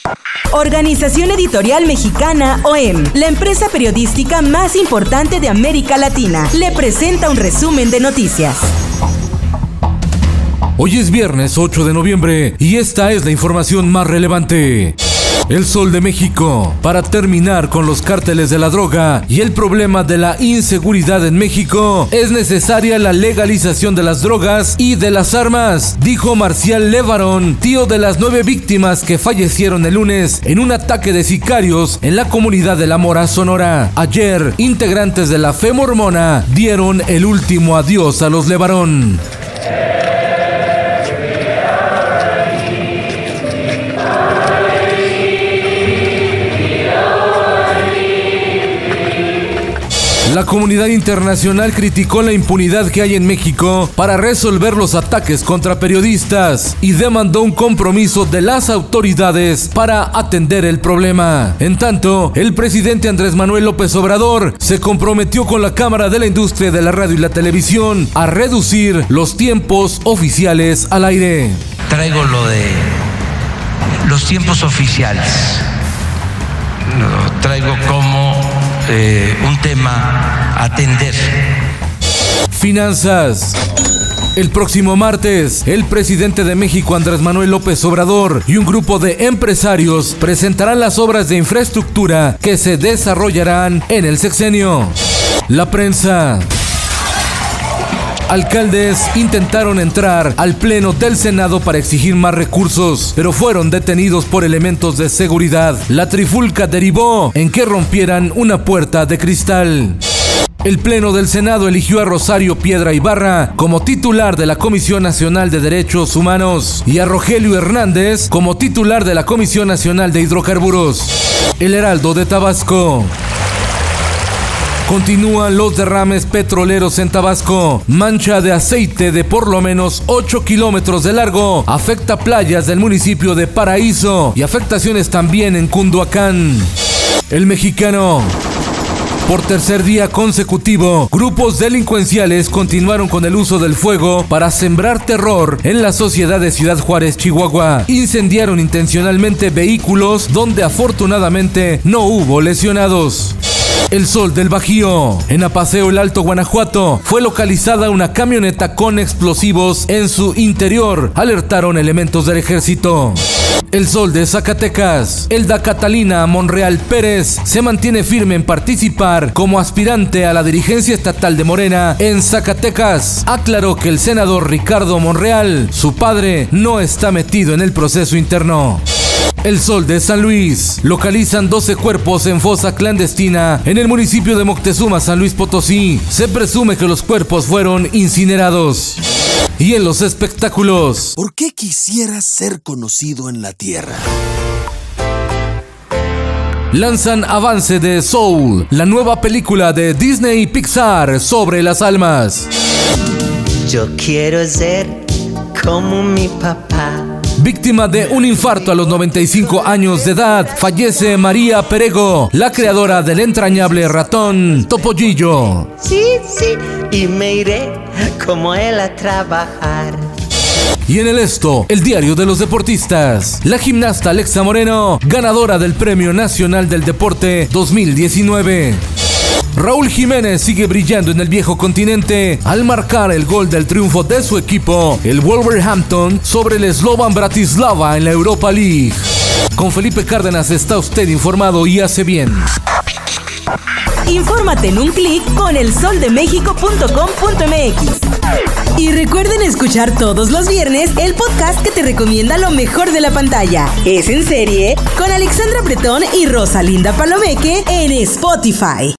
Organización Editorial Mexicana, OEM, la empresa periodística más importante de América Latina, le presenta un resumen de noticias. Hoy es viernes 8 de noviembre y esta es la información más relevante. El Sol de México. Para terminar con los cárteles de la droga y el problema de la inseguridad en México, es necesaria la legalización de las drogas y de las armas, dijo Marcial Levarón, tío de las 9 víctimas que fallecieron el lunes en un ataque de sicarios en la comunidad de La Mora, Sonora. Ayer, integrantes de la fe mormona dieron el último adiós a los Levarón. La comunidad internacional criticó la impunidad que hay en México para resolver los ataques contra periodistas y demandó un compromiso de las autoridades para atender el problema. En tanto, el presidente Andrés Manuel López Obrador se comprometió con la Cámara de la Industria de la Radio y la Televisión a reducir los tiempos oficiales al aire. Traigo lo de los tiempos oficiales. Lo traigo como un tema a atender. Finanzas. El próximo martes, el presidente de México, Andrés Manuel López Obrador, y un grupo de empresarios presentarán las obras de infraestructura que se desarrollarán en el sexenio. La prensa. Alcaldes intentaron entrar al pleno del Senado para exigir más recursos, pero fueron detenidos por elementos de seguridad. La trifulca derivó en que rompieran una puerta de cristal. El Pleno del Senado eligió a Rosario Piedra Ibarra como titular de la Comisión Nacional de Derechos Humanos y a Rogelio Hernández como titular de la Comisión Nacional de Hidrocarburos. El Heraldo de Tabasco. Continúan los derrames petroleros en Tabasco. Mancha de aceite de por lo menos 8 kilómetros de largo afecta playas del municipio de Paraíso y afectaciones también en Cunduacán. El Mexicano. Por tercer día consecutivo, grupos delincuenciales continuaron con el uso del fuego para sembrar terror en la sociedad de Ciudad Juárez, Chihuahua. Incendiaron intencionalmente vehículos donde afortunadamente no hubo lesionados. El Sol del Bajío. En Apaseo, el Alto Guanajuato, fue localizada una camioneta con explosivos en su interior. Alertaron elementos del ejército. El Sol de Zacatecas. Elda Catalina Monreal Pérez se mantiene firme en participar como aspirante a la dirigencia estatal de Morena en Zacatecas. Aclaró que el senador Ricardo Monreal, su padre, no está metido en el proceso interno. El Sol de San Luis. Localizan 12 cuerpos en fosa clandestina en el municipio de Moctezuma, San Luis Potosí. Se presume que los cuerpos fueron incinerados. Y en los espectáculos. ¿Por qué quisieras ser conocido en la tierra? Lanzan avance de Soul, la nueva película de Disney y Pixar sobre las almas. Yo quiero ser como mi papá. Víctima de un infarto a los 95 años de edad, fallece María Perego, la creadora del entrañable ratón Topollillo. Sí, y me iré como él a trabajar. Y en el Esto, el diario de los deportistas. La gimnasta Alexa Moreno, ganadora del Premio Nacional del Deporte 2019. Raúl Jiménez sigue brillando en el viejo continente al marcar el gol del triunfo de su equipo, el Wolverhampton, sobre el Slovan Bratislava en la Europa League. Con Felipe Cárdenas está usted informado y hace bien. Infórmate en un clic con elsoldemexico.com.mx. Y recuerden escuchar todos los viernes el podcast que te recomienda lo mejor de la pantalla. Es en serie con Alexandra Bretón y Rosalinda Palomeque en Spotify.